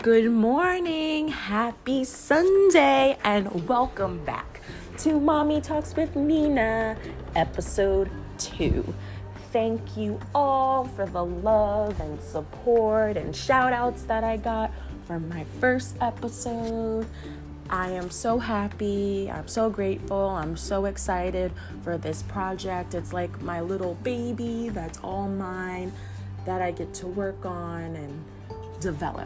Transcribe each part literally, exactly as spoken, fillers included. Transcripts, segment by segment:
Good morning, happy Sunday, and welcome back to Mommy Talks with Nina, episode two. Thank you all for the love and support and shout outs that I got from my first episode. I am so happy, I'm so grateful, I'm so excited for this project. It's like my little baby that's all mine that I get to work on and develop.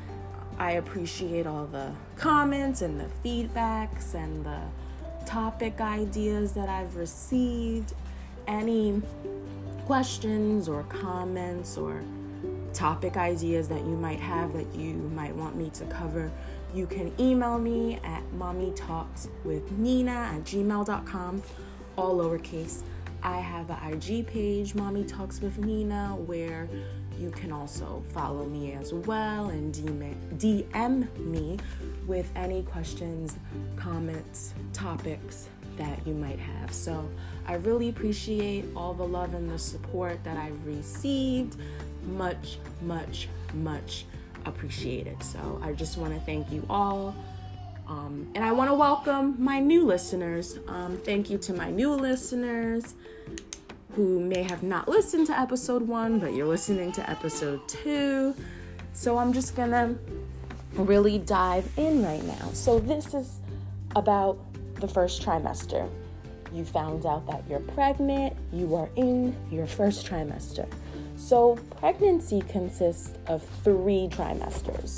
I appreciate all the comments and the feedbacks and the topic ideas that I've received. Any questions or comments or topic ideas that you might have that you might want me to cover, you can email me at mommytalkswithnina at gmail dot com, all lowercase. I have an I G page, Mommy Talks with Nina, where you can also follow me as well and D M me with any questions, comments, topics that you might have. So I really appreciate all the love and the support that I've received. Much, much, much appreciated. So I just want to thank you all. Um, and I want to welcome my new listeners. Um, thank you to my new listeners who may have not listened to episode one, but you're listening to episode two. So I'm just gonna really dive in right now. So this is about the first trimester. You found out that you're pregnant, you are in your first trimester. So pregnancy consists of three trimesters.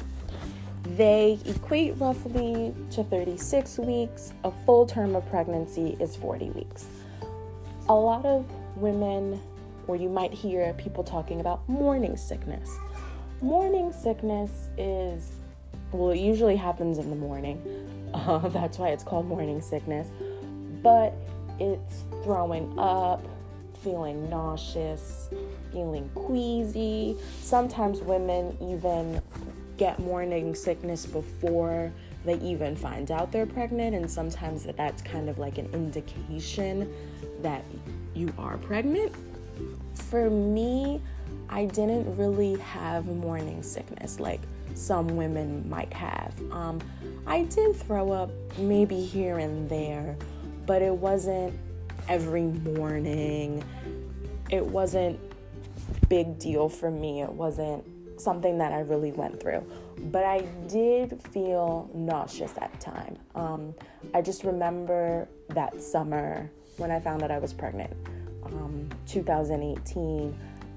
They equate roughly to thirty-six weeks. A full term of pregnancy is forty weeks. A lot of women, or you might hear people talking about morning sickness. Morning sickness is, well, it usually happens in the morning. Uh, that's why it's called morning sickness. But it's throwing up, feeling nauseous, feeling queasy. Sometimes women even get morning sickness before they even find out they're pregnant, and sometimes that's kind of like an indication that you are pregnant. For me, I didn't really have morning sickness like some women might have. Um, I did throw up maybe here and there, but it wasn't every morning. It wasn't big deal for me. It wasn't something that I really went through. But I did feel nauseous at the time. Um, I just remember that summer when I found out I was pregnant, um, two thousand eighteen,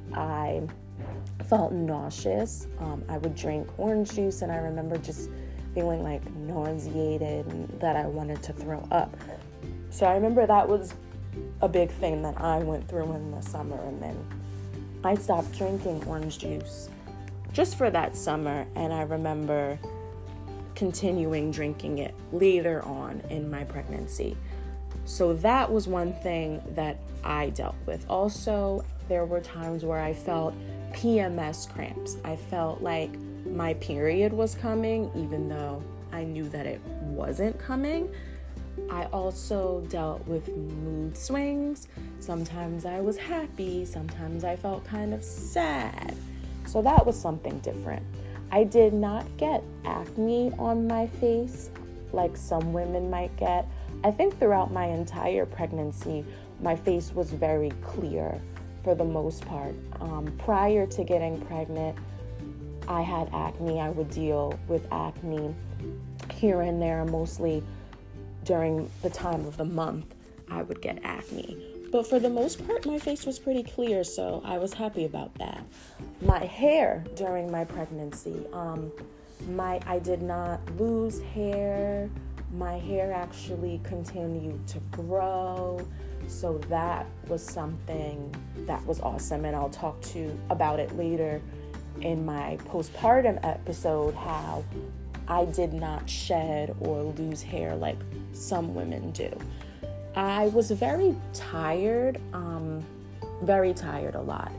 I felt nauseous. Um, I would drink orange juice, and I remember just feeling like nauseated and that I wanted to throw up. So I remember that was a big thing that I went through in the summer, and then I stopped drinking orange juice just for that summer, and I remember continuing drinking it later on in my pregnancy. So that was one thing that I dealt with. Also, there were times where I felt P M S cramps. I felt like my period was coming, even though I knew that it wasn't coming. I also dealt with mood swings. Sometimes I was happy, sometimes I felt kind of sad. So that was something different. I did not get acne on my face like some women might get. I think throughout my entire pregnancy, my face was very clear for the most part. Um, prior to getting pregnant, I had acne. I would deal with acne here and there, mostly during the time of the month I would get acne. But for the most part, my face was pretty clear, so I was happy about that. My hair during my pregnancy, um, my I did not lose hair. My hair actually continued to grow, so that was something that was awesome, and I'll talk to you about it later in my postpartum episode, how I did not shed or lose hair like some women do. I was very tired, um, very tired a lot.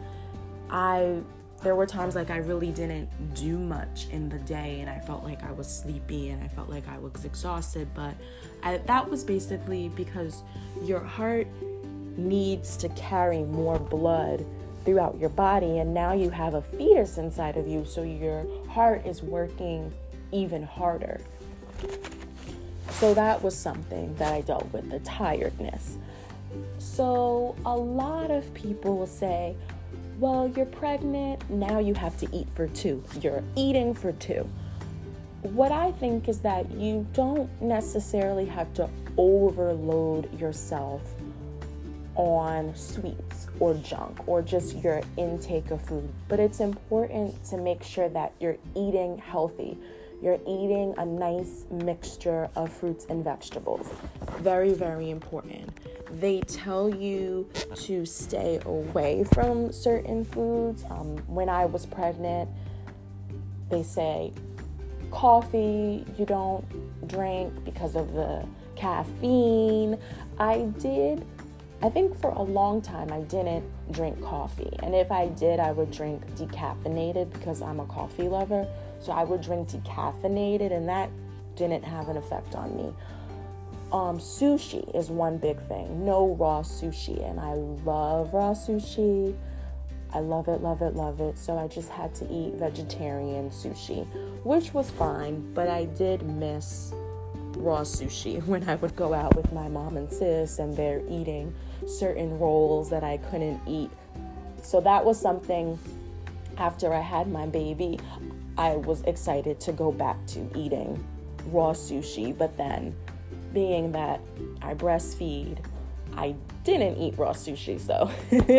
I, there were times like I really didn't do much in the day, and I felt like I was sleepy and I felt like I was exhausted, but I, that was basically because your heart needs to carry more blood throughout your body, and now you have a fetus inside of you, so your heart is working even harder. So that was something that I dealt with, the tiredness. So a lot of people will say, well, you're pregnant, now you have to eat for two. You're eating for two. What I think is that you don't necessarily have to overload yourself on sweets or junk or just your intake of food, but it's important to make sure that you're eating healthy. You're eating a nice mixture of fruits and vegetables. Very, very important. They tell you to stay away from certain foods. Um, when I was pregnant, they say coffee you don't drink because of the caffeine. I did, I think for a long time, I didn't drink coffee. And if I did, I would drink decaffeinated because I'm a coffee lover. So I would drink decaffeinated, and that didn't have an effect on me. Um, sushi is one big thing. No raw sushi. And I love raw sushi. I love it, love it, love it. So I just had to eat vegetarian sushi, which was fine. But I did miss raw sushi when I would go out with my mom and sis and they're eating certain rolls that I couldn't eat. So that was something after I had my baby, I was excited to go back to eating raw sushi. But then being that I breastfeed, I didn't eat raw sushi. So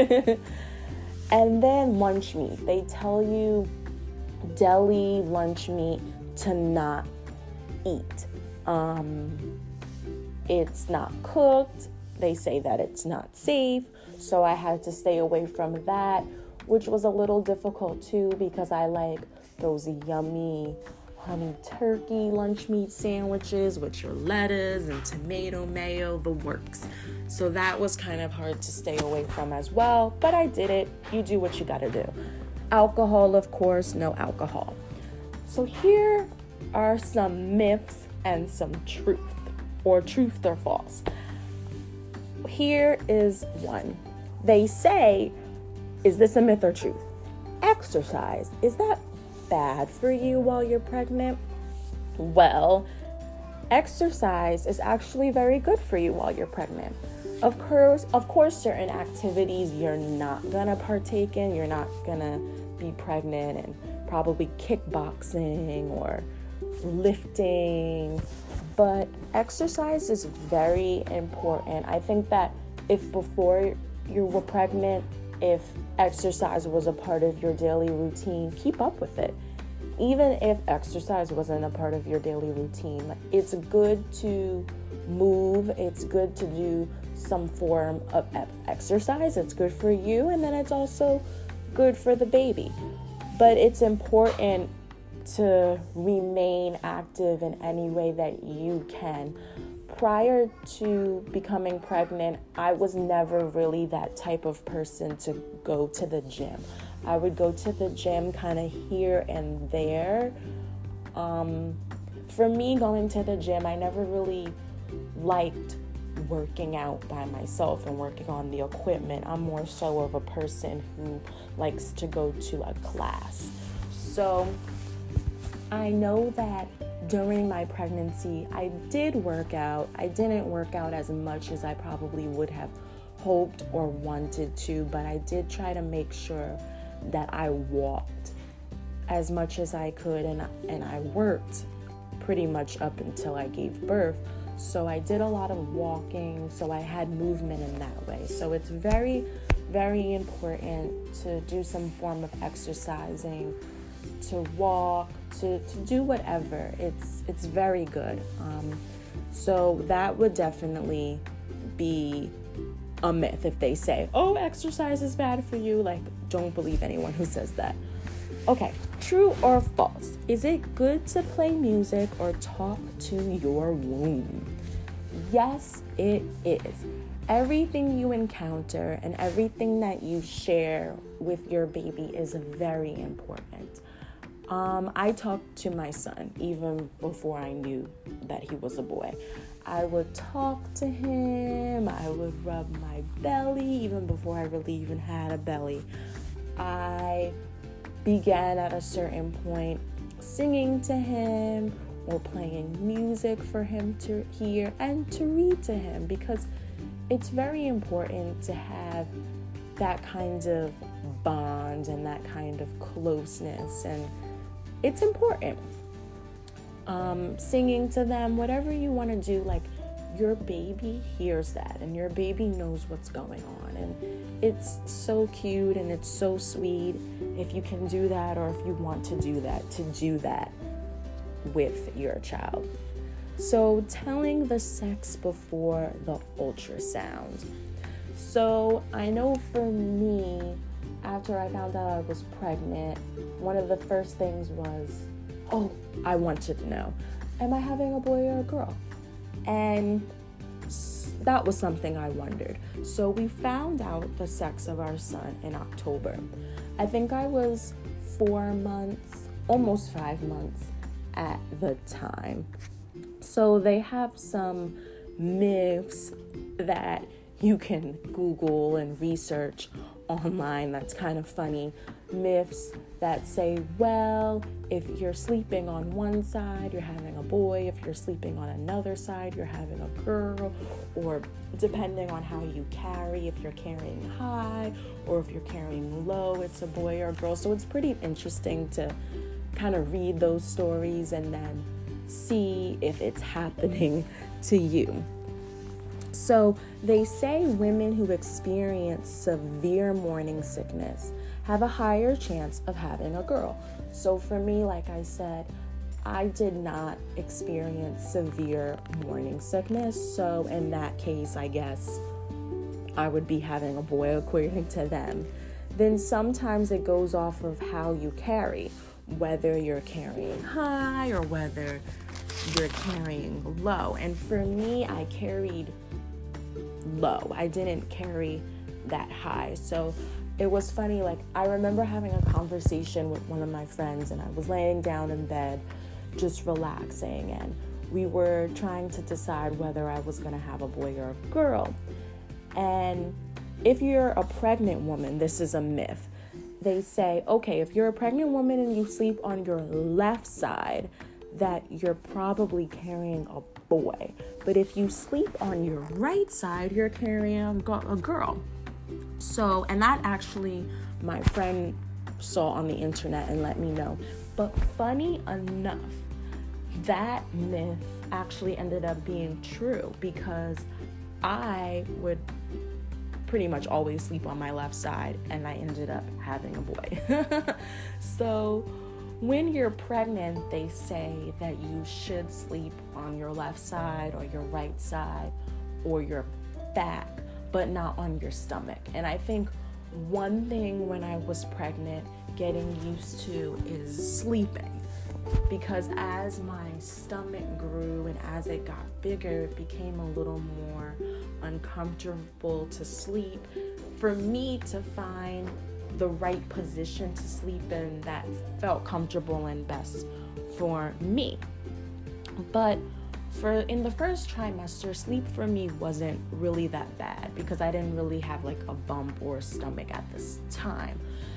and then lunch meat. They tell you deli lunch meat to not eat. Um, it's not cooked. They say that it's not safe. So I had to stay away from that, which was a little difficult too because I like those yummy honey turkey lunch meat sandwiches with your lettuce and tomato mayo, the works. So that was kind of hard to stay away from as well, but I did it. You do what you gotta do. Alcohol, of course, no alcohol. So here are some myths and some truth, or truth or false. Here is one. They say, is this a myth or truth? Exercise, is that bad for you while you're pregnant? Well, exercise is actually very good for you while you're pregnant. Of course, of course, certain activities you're not gonna partake in. You're not gonna be pregnant and probably kickboxing or lifting, but exercise is very important. I think that if before you were pregnant, if exercise was a part of your daily routine, keep up with it. Even if exercise wasn't a part of your daily routine, it's good to move. It's good to do some form of exercise. It's good for you, and then it's also good for the baby. But it's important to remain active in any way that you can. Prior to becoming pregnant, I was never really that type of person to go to the gym. I would go to the gym kind of here and there. Um, for me, going to the gym, I never really liked working out by myself and working on the equipment. I'm more so of a person who likes to go to a class. So I know that during my pregnancy, I did work out. I didn't work out as much as I probably would have hoped or wanted to, but I did try to make sure that I walked as much as I could, and, and I worked pretty much up until I gave birth. So I did a lot of walking, so I had movement in that way. So it's very, very important to do some form of exercising, to walk, to, to do whatever. It's it's very good. Um, so that would definitely be a myth if they say, oh, exercise is bad for you. Like, don't believe anyone who says that. Okay, true or false? Is it good to play music or talk to your womb? Yes, it is. Everything you encounter and everything that you share with your baby is very important. Um, I talked to my son even before I knew that he was a boy. I would talk to him. I would rub my belly even before I really even had a belly. I began at a certain point singing to him or playing music for him to hear and to read to him, because it's very important to have that kind of bond and that kind of closeness, and it's important. Um, singing to them, whatever you want to do, like, your baby hears that and your baby knows what's going on, and it's so cute and it's so sweet if you can do that, or if you want to do that, to do that with your child. So telling the sex before the ultrasound. So I know for me, after I found out I was pregnant, one of the first things was, oh, I wanted to know, am I having a boy or a girl? And that was something I wondered. So we found out the sex of our son in October. I think I was four months, almost five months at the time. So they have some myths that you can Google and research online that's kind of funny. Myths that say, well, if you're sleeping on one side, you're having a boy. If you're sleeping on another side, you're having a girl. Or depending on how you carry, if you're carrying high or if you're carrying low, it's a boy or a girl. So it's pretty interesting to kind of read those stories and then see if it's happening to you. So they say women who experience severe morning sickness have a higher chance of having a girl. So for me, like I said, I did not experience severe morning sickness. So in that case, I guess I would be having a boy according to them. Then sometimes it goes off of how you carry, whether you're carrying high or whether you're carrying low. And for me, I carried low. I didn't carry that high. So it was funny, like I remember having a conversation with one of my friends, and I was laying down in bed just relaxing, and we were trying to decide whether I was going to have a boy or a girl. And if you're a pregnant woman, this is a myth. They say, okay, if you're a pregnant woman and you sleep on your left side, that you're probably carrying a boy. But if you sleep on your right side, you're carrying a girl. So, and that actually my friend saw on the internet and let me know. But funny enough, that myth actually ended up being true, because I would pretty much always sleep on my left side, and I ended up having a boy. So when you're pregnant, they say that you should sleep on your left side or your right side or your back, but not on your stomach. And I think one thing when I was pregnant, getting used to is sleeping, because as my stomach grew and as it got bigger, it became a little more uncomfortable to sleep. For me to find the right position to sleep in that felt comfortable and best for me. But for in the first trimester, sleep for me wasn't really that bad, because I didn't really have like a bump or a stomach at this time.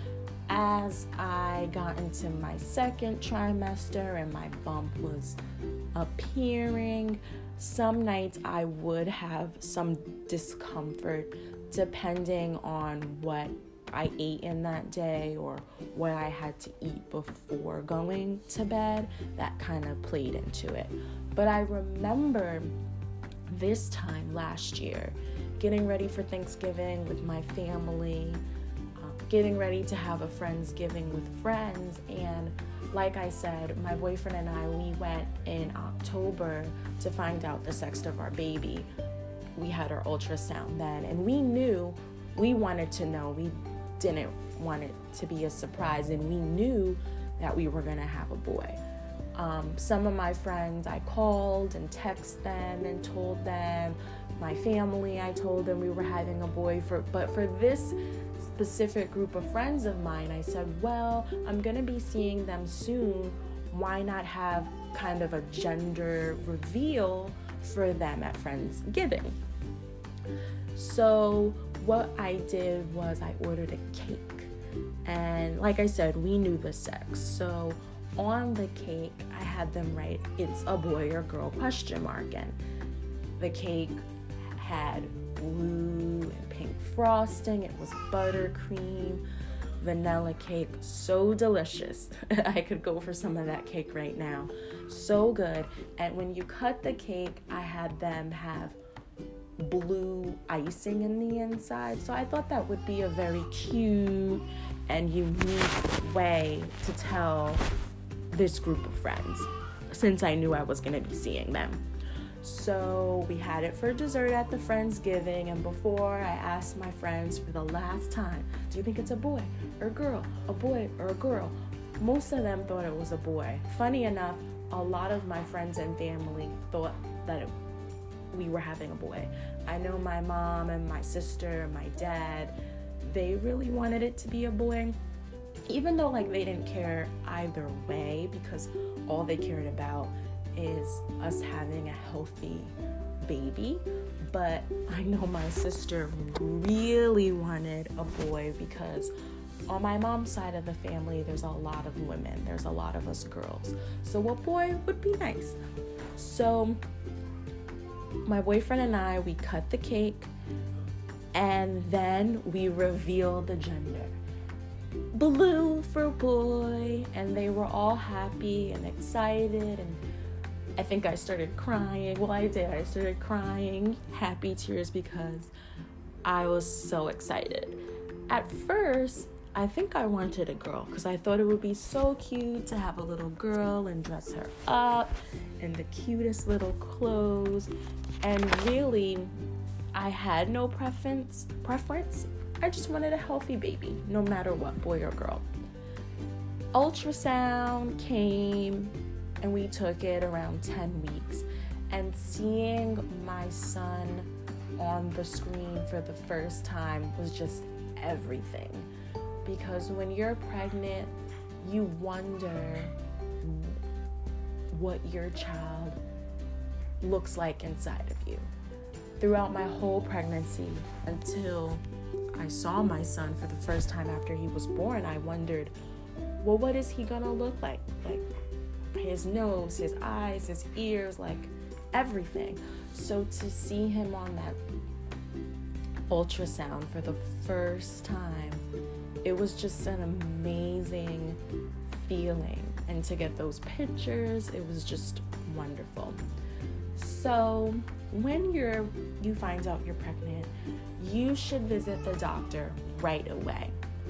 As I got into my second trimester and my bump was appearing, some nights I would have some discomfort depending on what I ate in that day or what I had to eat before going to bed. That kind of played into it. But I remember this time last year, getting ready for Thanksgiving with my family, uh, getting ready to have a Friendsgiving with friends. And like I said, my boyfriend and I, we went in October to find out the sex of our baby. We had our ultrasound then, and we knew, we wanted to know. We didn't want it to be a surprise, and we knew that we were going to have a boy. Um, some of my friends, I called and texted them and told them. My family, I told them we were having a boy. For but for this specific group of friends of mine, I said, well, I'm going to be seeing them soon. Why not have kind of a gender reveal for them at Friendsgiving? So what I did was I ordered a cake. And like I said, we knew the sex. So on the cake, I had them write, it's a boy or girl question mark. And the cake had blue and pink frosting. It was buttercream, vanilla cake, so delicious. I could go for some of that cake right now. So good. And when you cut the cake, I had them have blue icing in the inside. So I thought that would be a very cute and unique way to tell this group of friends, since I knew I was going to be seeing them. So we had it for dessert at the Friendsgiving, and before I asked my friends for the last time, do you think it's a boy or a girl? A boy or a girl? Most of them thought it was a boy. Funny enough, a lot of my friends and family thought that it, we were having a boy. I know my mom and my sister and my dad, they really wanted it to be a boy, even though like they didn't care either way, because all they cared about is us having a healthy baby. But I know my sister really wanted a boy because on my mom's side of the family, there's a lot of women. There's a lot of us girls. So a boy would be nice. So my boyfriend and I, we cut the cake, and then we revealed the gender. Blue for boy, and they were all happy and excited, and I think I started crying. Well, I did. I started crying, happy tears, because I was so excited. At first, I think I wanted a girl because I thought it would be so cute to have a little girl and dress her up in the cutest little clothes. And really, I had no preference. Preference. I just wanted a healthy baby, no matter what, boy or girl. Ultrasound came, and we took it around ten weeks. And seeing my son on the screen for the first time was just everything. Because when you're pregnant, you wonder what your child looks like inside of you. Throughout my whole pregnancy, until I saw my son for the first time after he was born, I wondered, well, what is he gonna look like? Like his nose, his eyes, his ears, like everything. So to see him on that ultrasound for the first time, it was just an amazing feeling. And to get those pictures, it was just wonderful. So when you're you find out you're pregnant, you should visit the doctor right away,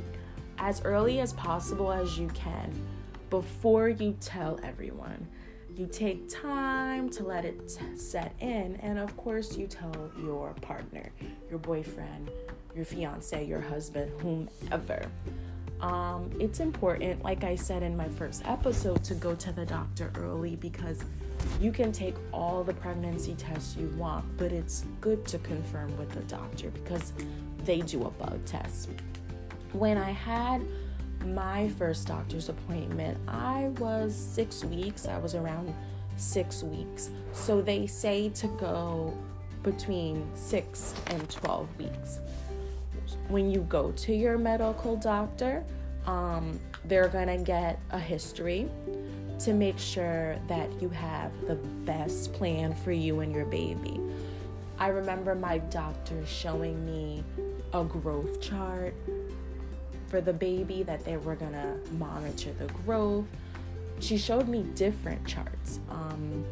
as early as possible as you can, before you tell everyone. You take time to let it t- set in, and of course you tell your partner, your boyfriend, your fiance, your husband, whomever. Um, it's important, like I said in my first episode, to go to the doctor early, because you can take all the pregnancy tests you want, but it's good to confirm with the doctor because they do a bug test. When I had my first doctor's appointment, I was six weeks. I was around six weeks. So they say to go between six and twelve weeks. When you go to your medical doctor, um, they're gonna get a history to make sure that you have the best plan for you and your baby. I remember my doctor showing me a growth chart for the baby, that they were gonna monitor the growth. She showed me different charts. Um,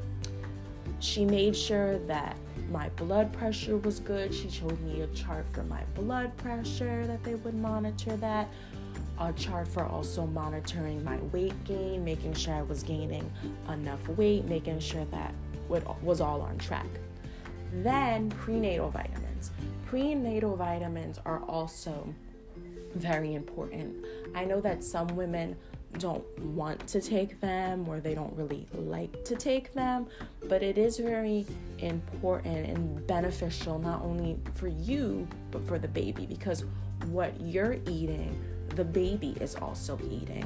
she made sure that my blood pressure was good. She showed me a chart for my blood pressure, that they would monitor that. A chart for also monitoring my weight gain, making sure I was gaining enough weight, making sure that it was all on track. Then prenatal vitamins. Prenatal vitamins are also very important. I know that some women don't want to take them, or they don't really like to take them, but it is very important and beneficial, not only for you but for the baby, because what you're eating, the baby is also eating.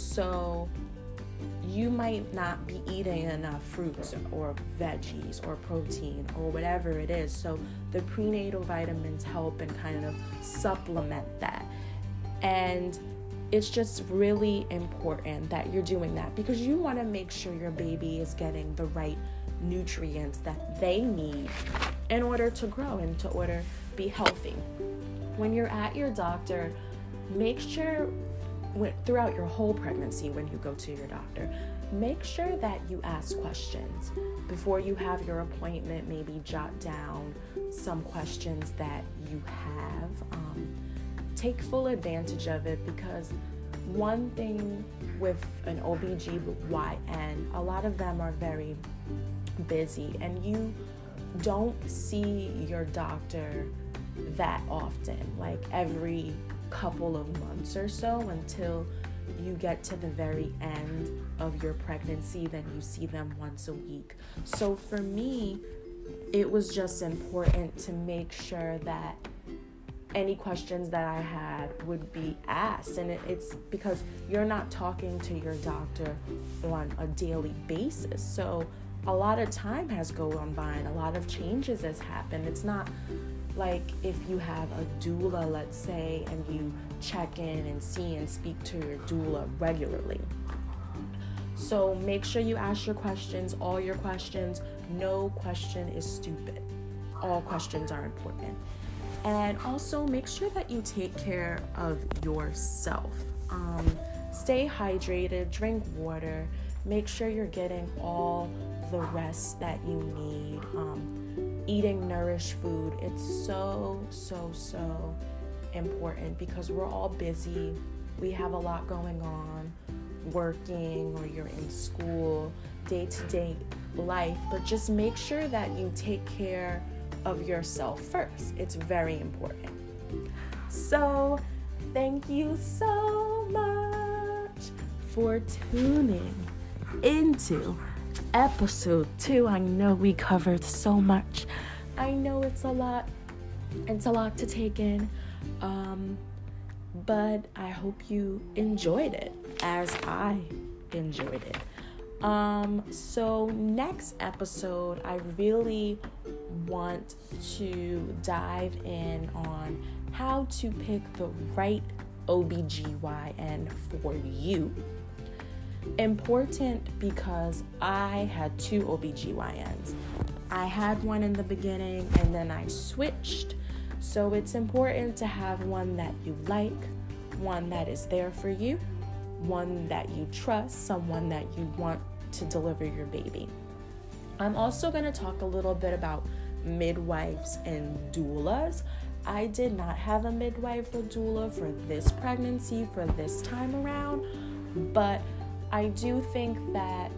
So you might not be eating enough fruits or veggies or protein or whatever it is. So the prenatal vitamins help and kind of supplement that. And it's just really important that you're doing that, because you want to make sure your baby is getting the right nutrients that they need in order to grow and to order be healthy. When you're at your doctor, make sure when, throughout your whole pregnancy, when you go to your doctor, make sure that you ask questions. Before you have your appointment, maybe jot down some questions that you have. Um, take full advantage of it, because one thing with an O B G Y N, a lot of them are very busy and you don't see your doctor that often, like every couple of months or so, until you get to the very end of your pregnancy. Then you see them once a week. So for me, it was just important to make sure that any questions that I had would be asked. And it, it's because you're not talking to your doctor on a daily basis. So a lot of time has gone by and a lot of changes has happened. It's not like if you have a doula, let's say, and you check in and see and speak to your doula regularly. So make sure you ask your questions, all your questions. No question is stupid. All questions are important. And also make sure that you take care of yourself. Um, stay hydrated, drink water, make sure you're getting all the rest that you need. Um, eating nourished food, it's so, so, so important, because we're all busy. We have a lot going on, working, or you're in school, day-to-day life, but just make sure that you take care of yourself first. It's very important. So thank you so much for tuning into episode two. I know we covered so much. I know it's a lot. It's a lot to take in. Um, but I hope you enjoyed it as I enjoyed it. Um, so next episode, I really want to dive in on how to pick the right O B G Y N for you. Important because I had two O B G Y Ns. I had one in the beginning and then I switched. So it's important to have one that you like, one that is there for you, one that you trust, someone that you want to deliver your baby. I'm also going to talk a little bit about midwives and doulas. I did not have a midwife or doula for this pregnancy, for this time around, but I do think that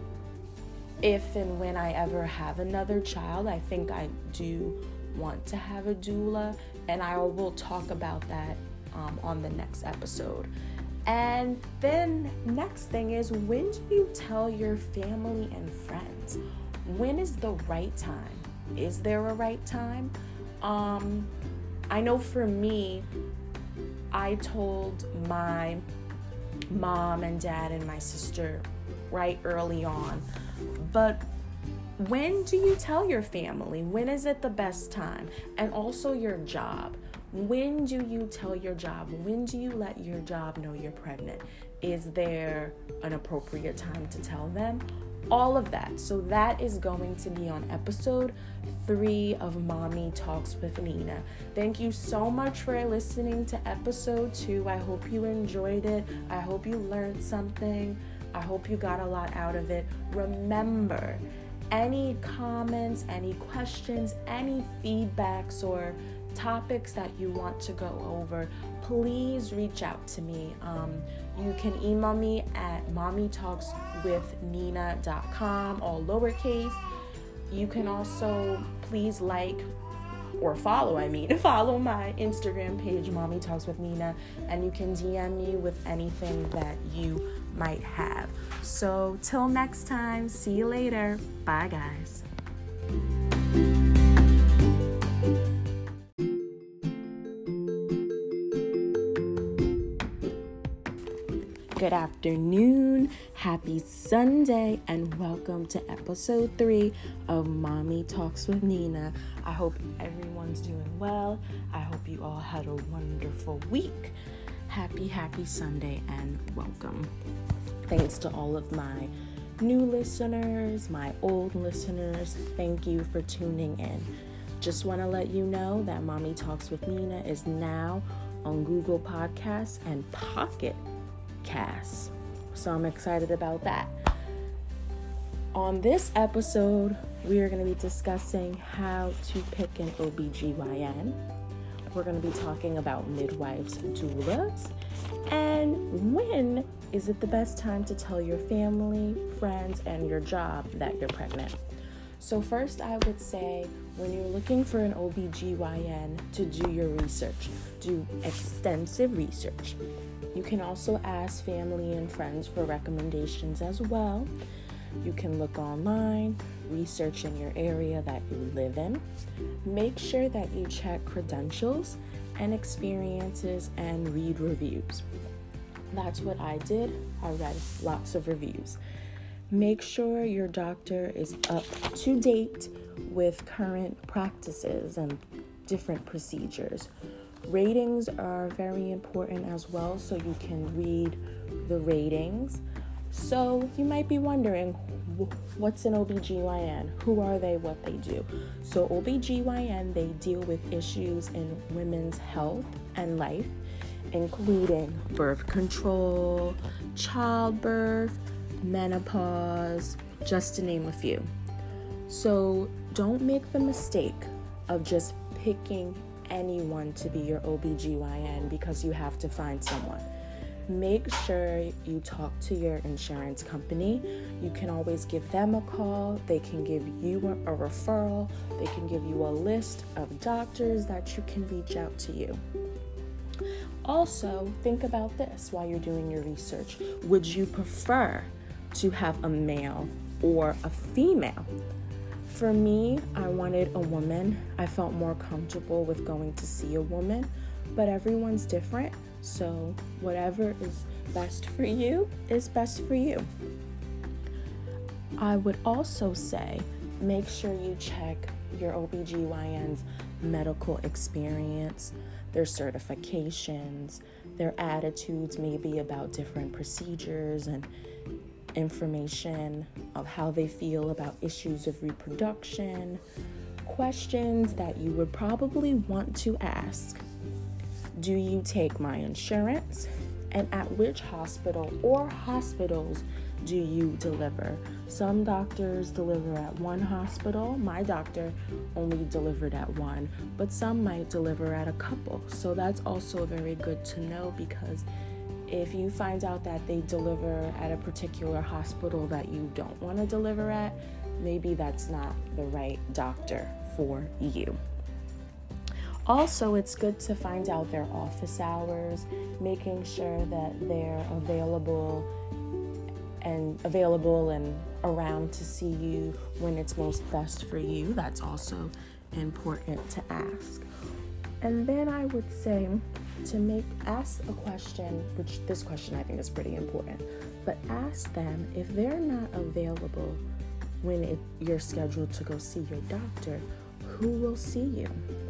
if and when I ever have another child, I think I do want to have a doula, and I will talk about that um, on the next episode. And then next thing is, when do you tell your family and friends? When is the right time? Is there a right time? Um, I know for me, I told my mom and dad and my sister right early on. But when do you tell your family? When is it the best time? And also your job. When do you tell your job? When do you let your job know you're pregnant? Is there an appropriate time to tell them? All of that. So that is going to be on episode three of Mommy Talks with Nina. Thank you so much for listening to episode two. I hope you enjoyed it. I hope you learned something. I hope you got a lot out of it. Remember, any comments, any questions, any feedbacks, or topics that you want to go over, please reach out to me. Um, you can email me at mommy talks with nina dot com, all lowercase. You can also please like or follow, I mean, follow my Instagram page, Mommy Talks with Nina, and you can D M me with anything that you might have. So till next time, see you later. Bye, guys. Good afternoon, happy Sunday, and welcome to episode three of Mommy Talks with Nina. I hope everyone's doing well. I hope you all had a wonderful week. happy, happy Sunday and welcome. Thanks to all of my new listeners, my old listeners. Thank you for tuning in. Just want to let you know that Mommy Talks with Nina is now on Google Podcasts and Pocket Casts. So I'm excited about that. On this episode, we are going to be discussing how to pick an O B G Y N. We're going to be talking about midwives, doulas, and when is it the best time to tell your family, friends, and your job that you're pregnant. So first, I would say when you're looking for an O B G Y N to do your research, do extensive research. You can also ask family and friends for recommendations as well. You can look online, research in your area that you live in. Make sure that you check credentials and experiences and read reviews. That's what I did. I read lots of reviews. Make sure your doctor is up to date with current practices and different procedures. Ratings are very important as well, so you can read the ratings. So you might be wondering, what's an O B G Y N? Who are they, what they do? So O B G Y N, they deal with issues in women's health and life, including birth control, childbirth, menopause, just to name a few. So don't make the mistake of just picking anyone to be your O B G Y N because you have to find someone. Make sure you talk to your insurance company. You can always give them a call. They can give you a, a referral. They can give you a list of doctors that you can reach out to you. Also, think about this while you're doing your research. Would you prefer to have a male or a female? For me, I wanted a woman. I felt more comfortable with going to see a woman, but everyone's different. So whatever is best for you is best for you. I would also say, make sure you check your O B G Y N's medical experience, their certifications, their attitudes maybe about different procedures and information of how they feel about issues of reproduction, questions that you would probably want to ask. Do you take my insurance? And at which hospital or hospitals do you deliver? Some doctors deliver at one hospital. My doctor only delivered at one, but some might deliver at a couple. So that's also very good to know, because if you find out that they deliver at a particular hospital that you don't want to deliver at, maybe that's not the right doctor for you. Also, it's good to find out their office hours, making sure that they're available and available and around to see you when it's most best for you. That's also important to ask. And then I would say to make ask a question, which this question I think is pretty important, but ask them if they're not available when it, you're scheduled to go see your doctor, who will see you?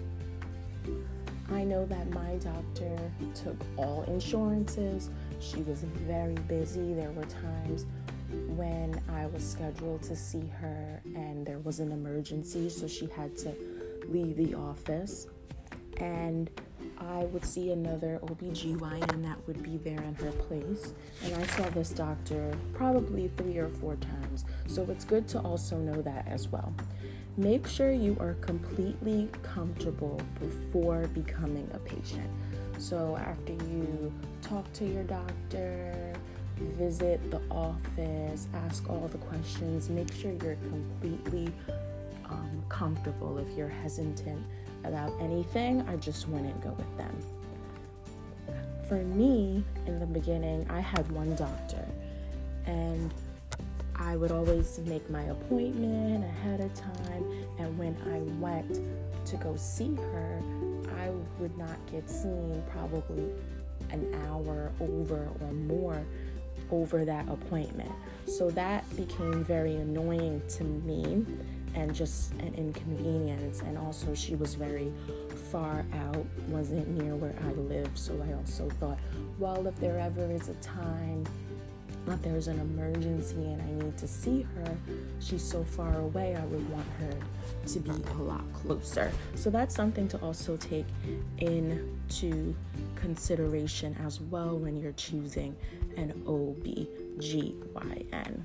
I know that my doctor took all insurances. She was very busy. There were times when I was scheduled to see her and there was an emergency, so she had to leave the office. And I would see another O B G Y N that would be there in her place. And I saw this doctor probably three or four times. So it's good to also know that as well. Make sure you are completely comfortable before becoming a patient. So after you talk to your doctor, visit the office, ask all the questions, make sure you're completely um, comfortable. If you're hesitant about anything, I just wouldn't go with them. For me, in the beginning, I had one doctor, and I would always make my appointment ahead of time, and when I went to go see her, I would not get seen probably an hour over or more over that appointment. So that became very annoying to me and just an inconvenience. And also she was very far out, wasn't near where I live. So I also thought, well, if there ever is a time that there's an emergency and I need to see her, she's so far away, I would want her to be a lot closer. So that's something to also take into consideration as well when you're choosing an O B G Y N.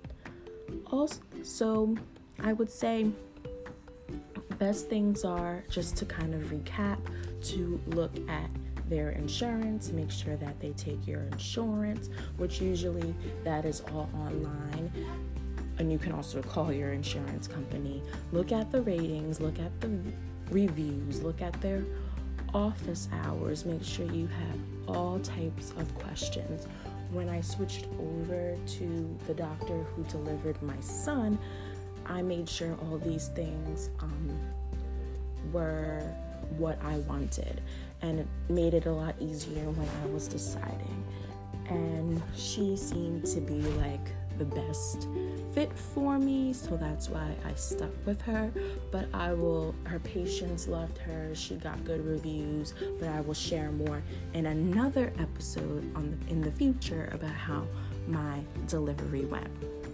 Also, I would say best things are, just to kind of recap, to look at their insurance, make sure that they take your insurance, which usually that is all online. And you can also call your insurance company. Look at the ratings, look at the reviews, look at their office hours. Make sure you have all types of questions. When I switched over to the doctor who delivered my son, I made sure all these things um, were what I wanted, and it made it a lot easier when I was deciding. And she seemed to be like the best fit for me, so that's why I stuck with her. But I will, her patients loved her, she got good reviews, but I will share more in another episode on the, in the future about how my delivery went.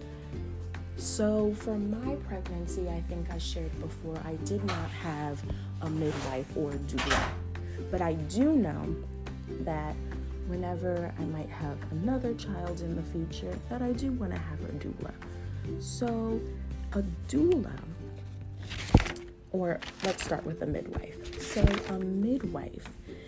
So for my pregnancy, I think I shared before, I did not have a midwife or doula, but I do know that whenever I might have another child in the future, that I do want to have a doula. So a doula, or let's start with a midwife. So a midwife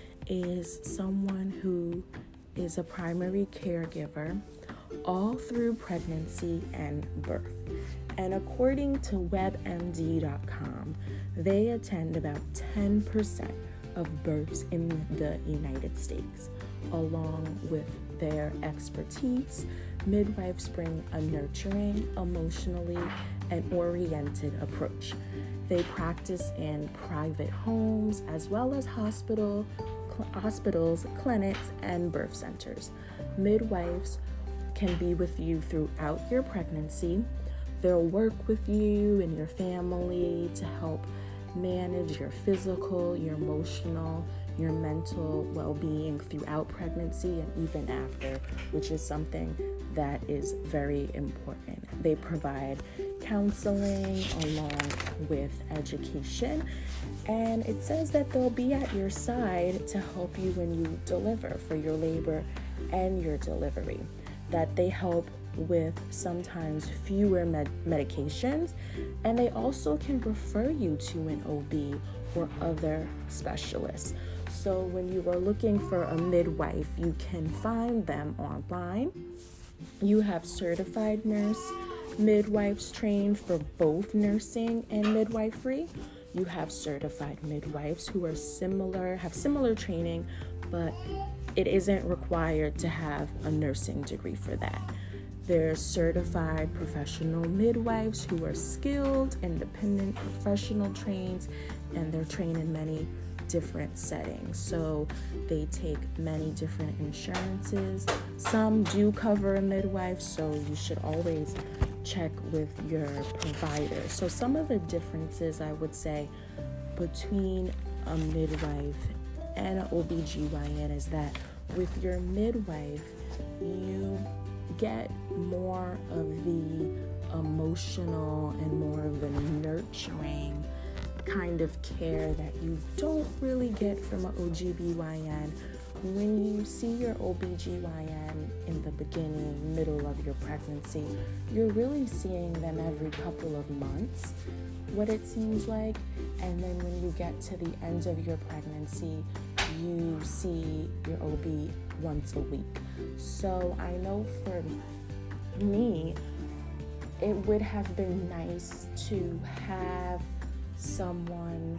is someone who is a primary caregiver all through pregnancy and birth. And according to web M D dot com, they attend about ten percent of births in the United States. Along with their expertise, midwives bring a nurturing, emotionally, and oriented approach. They practice in private homes as well as hospital, cl- hospitals, clinics, and birth centers. Midwives can be with you throughout your pregnancy. They'll work with you and your family to help manage your physical, your emotional, your mental well-being throughout pregnancy and even after, which is something that is very important. They provide counseling along with education, and it says that they'll be at your side to help you when you deliver, for your labor and your delivery. That they help with sometimes fewer med- medications, and they also can refer you to an O B or other specialists. So when you are looking for a midwife, you can find them online. You have certified nurse midwives trained for both nursing and midwifery. You have certified midwives who are similar, have similar training, but it isn't required to have a nursing degree for that. There's certified professional midwives who are skilled, independent, professional trained, and they're trained in many different settings. So they take many different insurances. Some do cover a midwife, so you should always check with your provider. So some of the differences I would say between a midwife and an O B G Y N is that with your midwife, you get more of the emotional and more of the nurturing kind of care that you don't really get from an O B G Y N. When you see your O B G Y N in the beginning, middle of your pregnancy, you're really seeing them every couple of months, what it seems like. And then when you get to the end of your pregnancy, you see your O B once a week. So I know for me, it would have been nice to have someone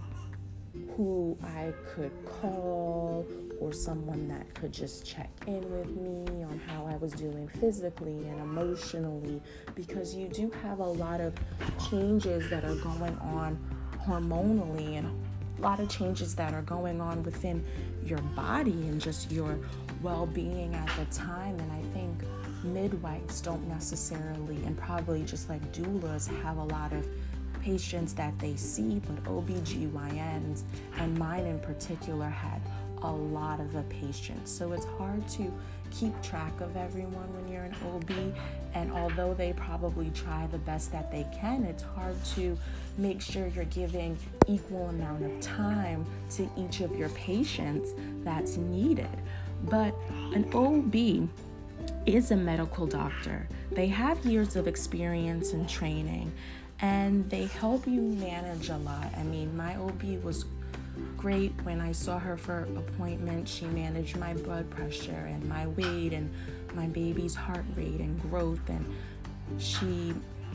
who I could call, or someone that could just check in with me on how I was doing physically and emotionally, because you do have a lot of changes that are going on hormonally and a lot of changes that are going on within your body and just your well-being at the time. And I think midwives don't necessarily, and probably just like doulas, have a lot of patients that they see, but O B G Y Ns, and mine in particular, had a lot of a patients. So it's hard to keep track of everyone when you're an O B, and although they probably try the best that they can, it's hard to make sure you're giving equal amount of time to each of your patients that's needed. But an O B is a medical doctor. They have years of experience and training, and they help you manage a lot. I mean, my O B was great. When I saw her for appointment, she managed my blood pressure and my weight and my baby's heart rate and growth, and she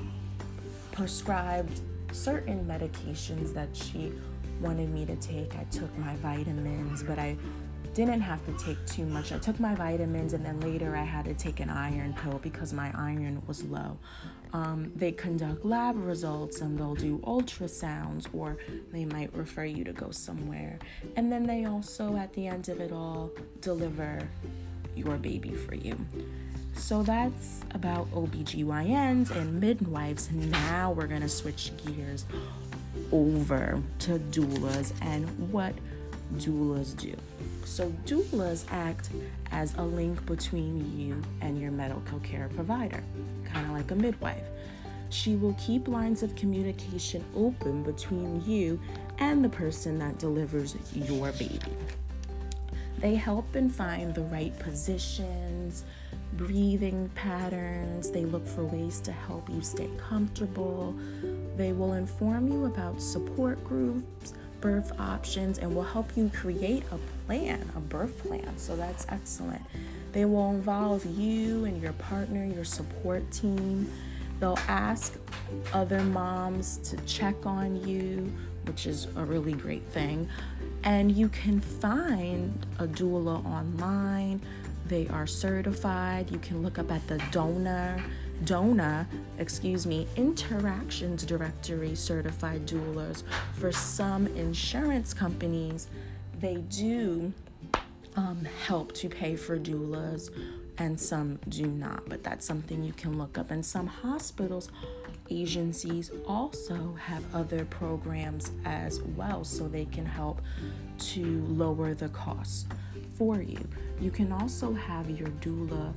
prescribed certain medications that she wanted me to take. I took my vitamins, but I didn't have to take too much. I took my vitamins, and then later I had to take an iron pill because my iron was low. Um, they conduct lab results, and they'll do ultrasounds, or they might refer you to go somewhere. And then they also, at the end of it all, deliver your baby for you. So that's about O B G Y Ns and midwives. Now we're going to switch gears over to doulas and what doulas do. So doulas act as a link between you and your medical care provider, kind of like a midwife. She will keep lines of communication open between you and the person that delivers your baby. They help and find the right positions, breathing patterns. They look for ways to help you stay comfortable. They will inform you about support groups, birth options, and will help you create a plan, a birth plan. So that's excellent. They will involve you and your partner, your support team. They'll ask other moms to check on you, which is a really great thing. And you can find a doula online. They are certified. You can look up at the donor DONA, excuse me, Interactions Directory certified doulas. For some insurance companies, they do um, help to pay for doulas, and some do not, but that's something you can look up. And some hospitals, agencies also have other programs as well, so they can help to lower the costs for you. You can also have your doula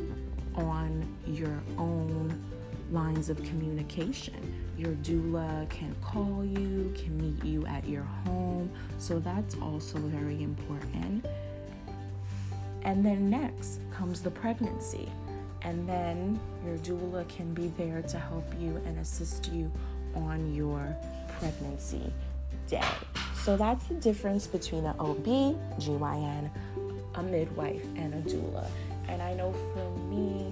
on your own lines of communication. Your doula can call you, can meet you at your home, so that's also very important. And then next comes the pregnancy, and then your doula can be there to help you and assist you on your pregnancy day. So that's the difference between an O B G Y N, a midwife, and a doula. And I know for me,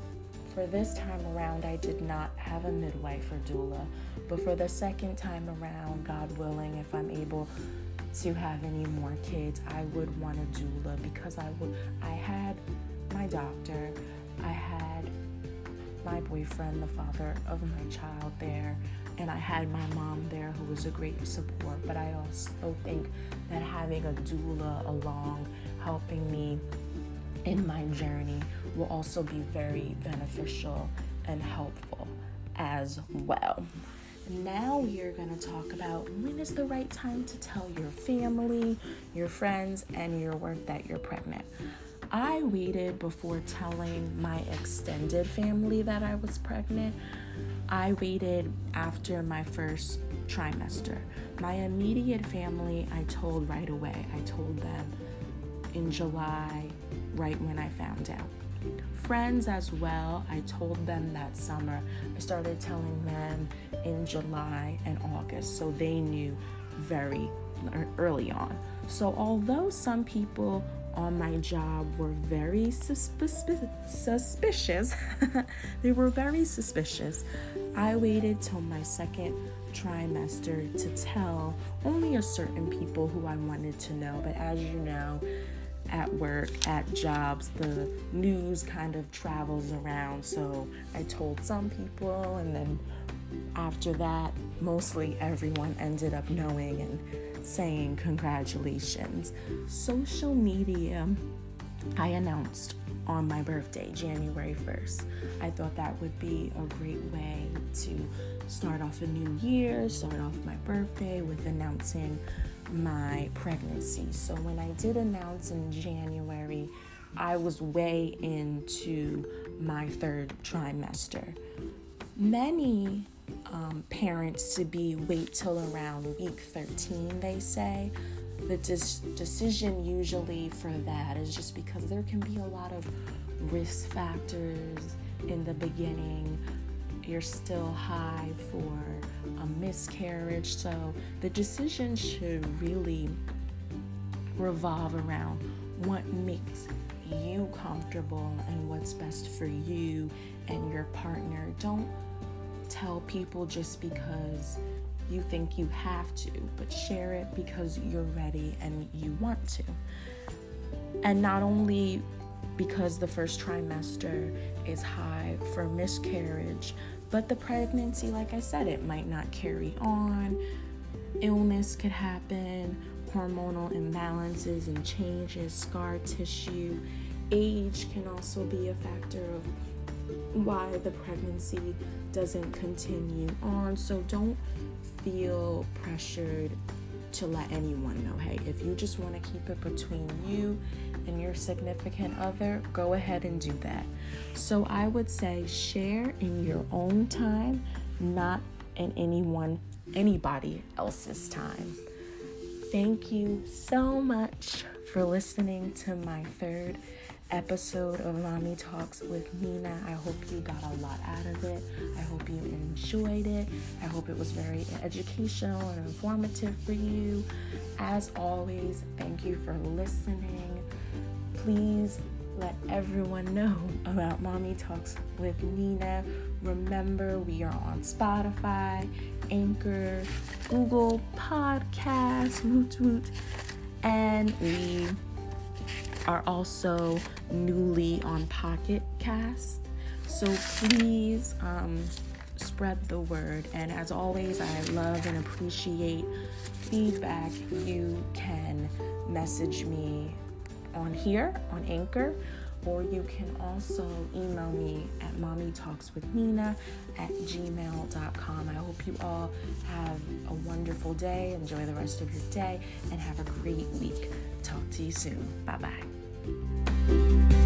for this time around, I did not have a midwife or doula. But for the second time around, God willing, if I'm able to have any more kids, I would want a doula, because I would. I had my doctor, I had my boyfriend, the father of my child, there, and I had my mom there, who was a great support. But I also think that having a doula along, helping me in my journey, will also be very beneficial and helpful as well. Now we're going to talk about when is the right time to tell your family, your friends, and your work that you're pregnant. I waited before telling my extended family that I was pregnant. I waited after my first trimester. My immediate family, I told right away. I told them in July, right when I found out. Friends as well, I told them that summer. I started telling them in July and August, so they knew very early on. So although some people on my job were very suspi- suspicious, they were very suspicious, I waited till my second trimester to tell only a certain people who I wanted to know. But as you know, at work, at jobs, the news kind of travels around. So I told some people, and then after that, mostly everyone ended up knowing and saying congratulations. Social media, I announced on my birthday, January first. I thought that would be a great way to start off a new year, start off my birthday with announcing my pregnancy. So when I did announce in January, I was way into my third trimester. Many um, parents to be wait till around week thirteen, they say. The dis- decision usually for that is just because there can be a lot of risk factors in the beginning. You're still high for a miscarriage, so the decision should really revolve around what makes you comfortable and what's best for you and your partner. Don't tell people just because you think you have to, but share it because you're ready and you want to. And not only because the first trimester is high for miscarriage, but the pregnancy, like I said, it might not carry on. Illness could happen, hormonal imbalances and changes, scar tissue. Age can also be a factor of why the pregnancy doesn't continue on. So don't feel pressured to let anyone know. Hey, if you just want to keep it between you and your significant other, go ahead and do that. So I would say share in your own time, not in anyone, anybody else's time. Thank you so much for listening to my third episode of Mommy Talks with Nina. I hope you got a lot out of it. I hope you enjoyed it. I hope it was very educational and informative for you. As always, thank you for listening. Please let everyone know about Mommy Talks with Nina. Remember, we are on Spotify, Anchor, Google Podcasts, woot woot, and we are also newly on Pocket Cast. So please um, spread the word. And as always, I love and appreciate feedback. You can message me on here, on Anchor, or you can also email me at mommytalkswithnina at gmail dot com. I hope you all have a wonderful day. Enjoy the rest of your day and have a great week. Talk to you soon. Bye-bye.